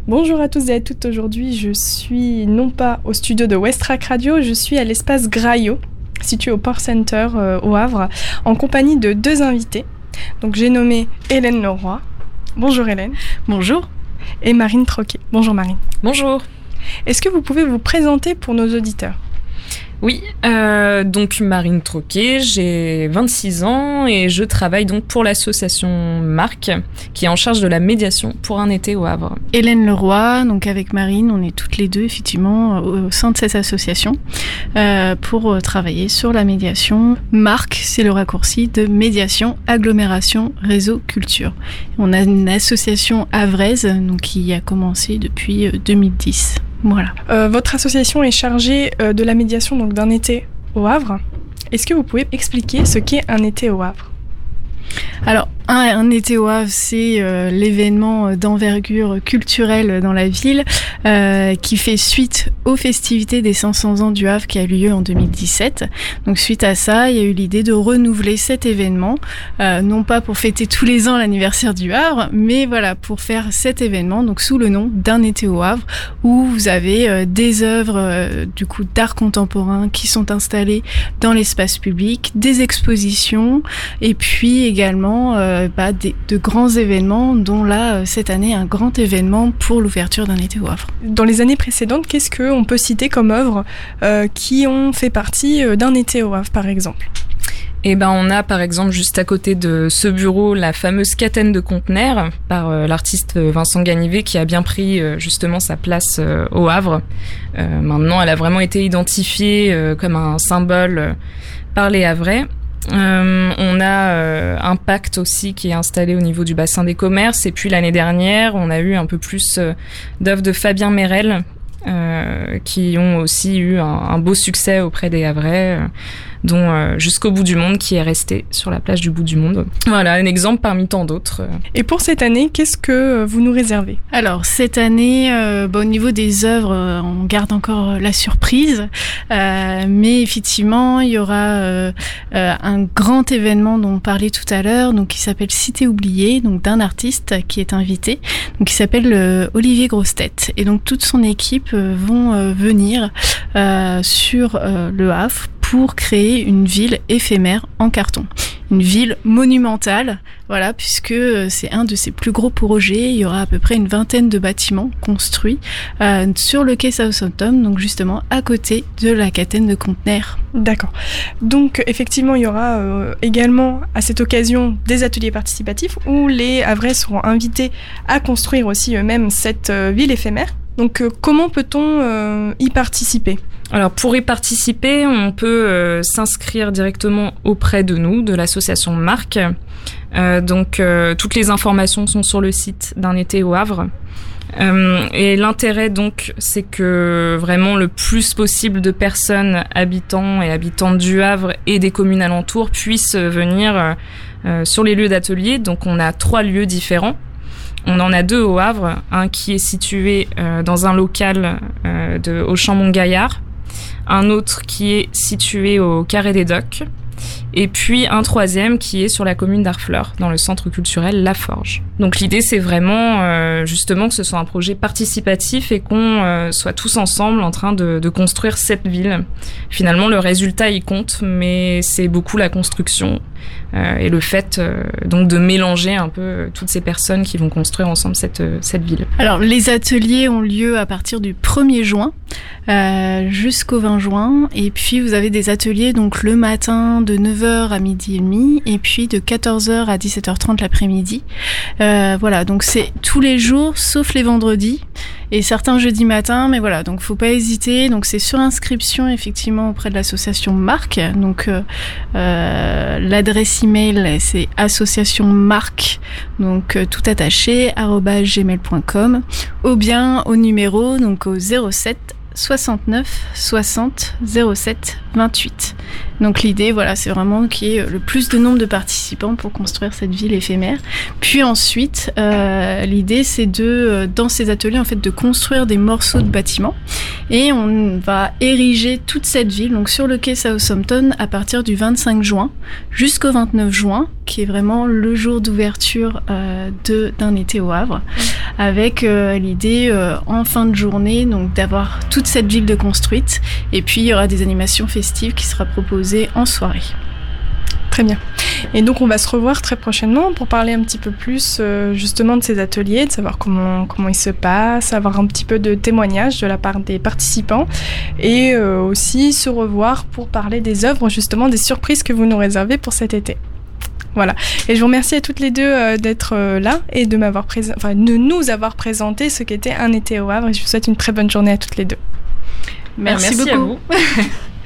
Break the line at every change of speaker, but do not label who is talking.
Bonjour à tous et à toutes, aujourd'hui je suis non pas au studio de Westrack Radio, je suis à l'espace Graillot, situé au Port Center au Havre, en compagnie de deux invités. Donc j'ai nommé Hélène Leroy. Bonjour Hélène.
Bonjour.
Et Marine Troquet. Bonjour Marine.
Bonjour.
Est-ce que vous pouvez vous présenter pour nos auditeurs ?
Oui, donc Marine Troquet, j'ai 26 ans et je travaille donc pour l'association Marc, qui est en charge de la médiation pour un été au Havre.
Hélène Leroy, donc avec Marine, on est toutes les deux effectivement au sein de cette association pour travailler sur la médiation. Marc, c'est le raccourci de médiation, agglomération, réseau, culture. On a une association havraise donc, qui a commencé depuis 2010. Voilà.
Votre association est chargée de la médiation donc, d'un été au Havre. Est-ce que vous pouvez expliquer ce qu'est un été au Havre ?
Alors, un été au Havre, c'est l'événement d'envergure culturelle dans la ville qui fait suite aux festivités des 500 ans du Havre qui a eu lieu en 2017. Donc, suite à ça, il y a eu l'idée de renouveler cet événement, non pas pour fêter tous les ans l'anniversaire du Havre, mais voilà, pour faire cet événement, donc sous le nom d'un été au Havre, où vous avez des œuvres du coup d'art contemporain qui sont installées dans l'espace public, des expositions, et puis également de grands événements, dont là, cette année, un grand événement pour l'ouverture d'un été au Havre.
Dans les années précédentes, qu'est-ce qu'on peut citer comme œuvres qui ont fait partie d'un été au Havre, par exemple ?
Eh ben, on a par exemple juste à côté de ce bureau la fameuse Catène de Contenères par l'artiste Vincent Ganivet qui a bien pris justement sa place au Havre. Maintenant, elle a vraiment été identifiée comme un symbole par les Havrais. On a un pacte aussi qui est installé au niveau du bassin des commerces, et puis l'année dernière on a eu un peu plus d'œuvres de Fabien Merel qui ont aussi eu un beau succès auprès des Havrais, dont Jusqu'au bout du monde qui est resté sur la plage du bout du monde. Voilà, un exemple parmi tant d'autres.
Et pour cette année, qu'est-ce que vous nous réservez ?
Alors cette année, au niveau des œuvres, on garde encore la surprise, mais effectivement il y aura un grand événement dont on parlait tout à l'heure, donc qui s'appelle Cité oubliée, donc d'un artiste qui est invité, donc qui s'appelle Olivier Grossetête, et donc toute son équipe vont venir sur le Havre pour créer une ville éphémère en carton. Une ville monumentale, voilà, puisque c'est un de ses plus gros projets. Il y aura à peu près une vingtaine de bâtiments construits sur le quai Southampton, donc justement à côté de la Catène de Contenères.
D'accord. Donc effectivement, il y aura également à cette occasion des ateliers participatifs où les Havrais seront invités à construire aussi eux-mêmes cette ville éphémère. Donc comment peut-on y participer ?
Alors pour y participer, on peut s'inscrire directement auprès de nous, de l'association Marc. Toutes les informations sont sur le site d'un été au Havre. Et l'intérêt donc, c'est que vraiment le plus possible de personnes habitants et habitantes du Havre et des communes alentours puissent venir sur les lieux d'atelier. Donc on a 3 lieux différents. On en a 2 au Havre, un qui est situé dans un local au Champ-Montgaillard, un autre qui est situé au Carré des Docks, et puis un 3e qui est sur la commune d'Harfleur, dans le centre culturel La Forge. Donc l'idée, c'est vraiment justement que ce soit un projet participatif et qu'on soit tous ensemble en train de construire cette ville. Finalement, le résultat, il compte, mais c'est beaucoup la construction et le fait donc de mélanger un peu toutes ces personnes qui vont construire ensemble cette ville.
Alors, les ateliers ont lieu à partir du 1er juin jusqu'au 20 juin, et puis vous avez des ateliers donc le matin de 9h à midi et demi, et puis de 14h à 17h30 l'après-midi. Voilà, donc c'est tous les jours sauf les vendredis et certains jeudis matins, mais voilà, donc faut pas hésiter. Donc c'est sur inscription effectivement auprès de l'association Marc. Donc l'adresse email c'est associationmarc, donc tout attaché @gmail.com, ou bien au numéro donc au 07 69 60 07 28. Donc l'idée, voilà, c'est vraiment qu'il y ait le plus de nombre de participants pour construire cette ville éphémère. Puis ensuite, l'idée, c'est dans ces ateliers, en fait, de construire des morceaux de bâtiments. Et on va ériger toute cette ville, donc sur le quai Southampton, à partir du 25 juin jusqu'au 29 juin, qui est vraiment le jour d'ouverture d'un été au Havre. avec l'idée en fin de journée donc d'avoir toute cette ville de construite. Et puis il y aura des animations festives qui sera proposées en soirée.
Très bien. Et donc on va se revoir très prochainement pour parler un petit peu plus justement de ces ateliers, de savoir comment ils se passent, avoir un petit peu de témoignages de la part des participants et aussi se revoir pour parler des œuvres, justement des surprises que vous nous réservez pour cet été. Voilà. Et je vous remercie à toutes les deux d'être là et de nous avoir présenté ce qu'était un été au Havre. Et je vous souhaite une très bonne journée à toutes les deux.
Merci beaucoup.
À vous.